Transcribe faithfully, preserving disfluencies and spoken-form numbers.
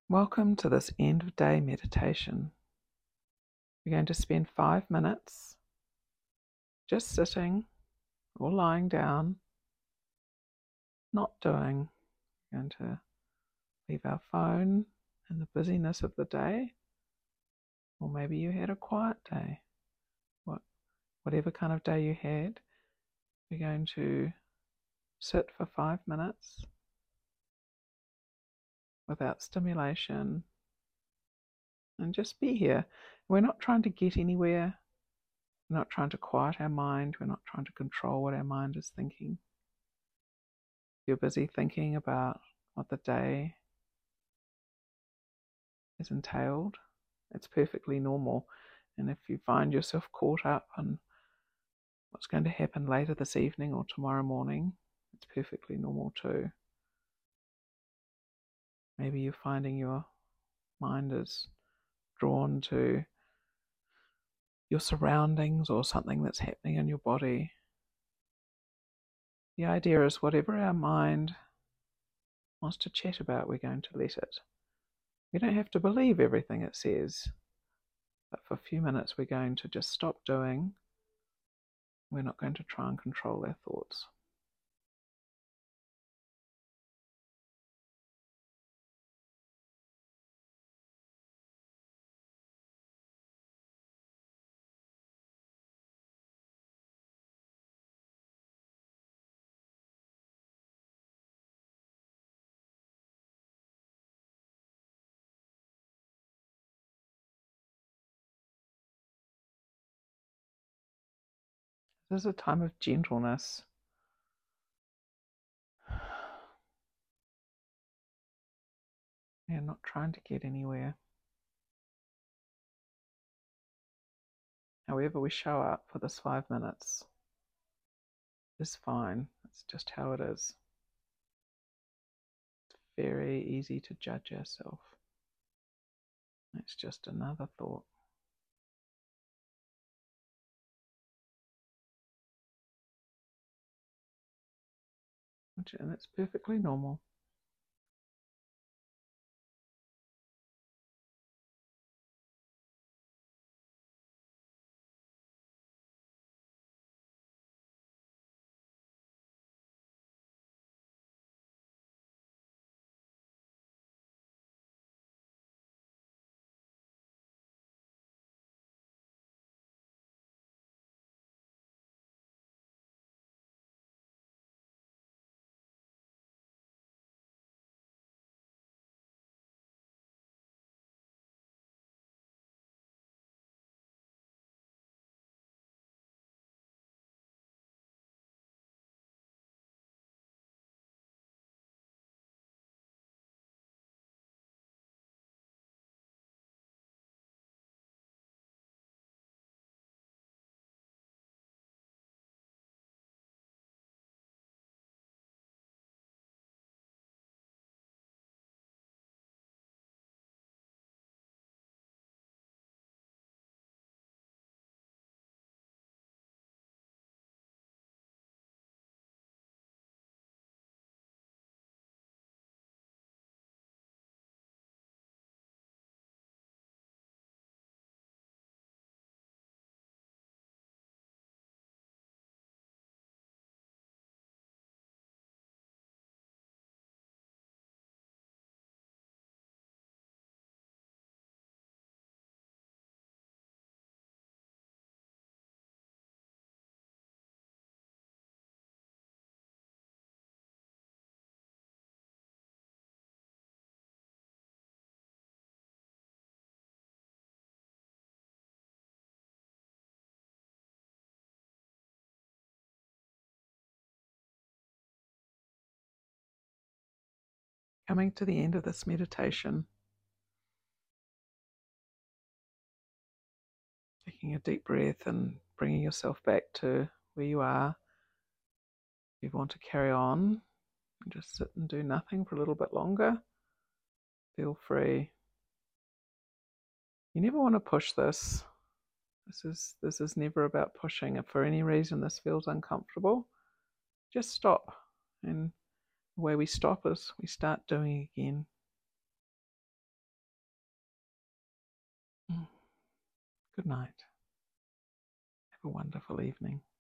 Welcome to this end of day meditation. We're going to spend five minutes just sitting or lying down, not doing. We're going to leave our phone in the busyness of the day, or maybe you had a quiet day. What, whatever kind of day you had, we're going to sit for five minutes without stimulation and just be here. We're not trying to get anywhere. We're not trying to quiet our mind. We're not trying to control what our mind is thinking. If you're busy thinking about what the day is entailed, it's perfectly normal. And if you find yourself caught up on what's going to happen later this evening or tomorrow morning, it's perfectly normal too. Maybe you're finding your mind is drawn to your surroundings or something that's happening in your body. The idea is whatever our mind wants to chat about, we're going to let it. We don't have to believe everything it says, but for a few minutes we're going to just stop doing. We're not going to try and control our thoughts. This is a time of gentleness. We're not trying to get anywhere. However we show up for this five minutes is fine. It's just how it is. It's very easy to judge ourselves. It's just another thought. And it's perfectly normal. Coming to the end of this meditation, taking a deep breath and bringing yourself back to where you are. If you want to carry on and just sit and do nothing for a little bit longer, feel free. You never want to push this. This is this is never about pushing. If for any reason this feels uncomfortable, just stop. And the way we stop is we start doing again. Good night. Have a wonderful evening.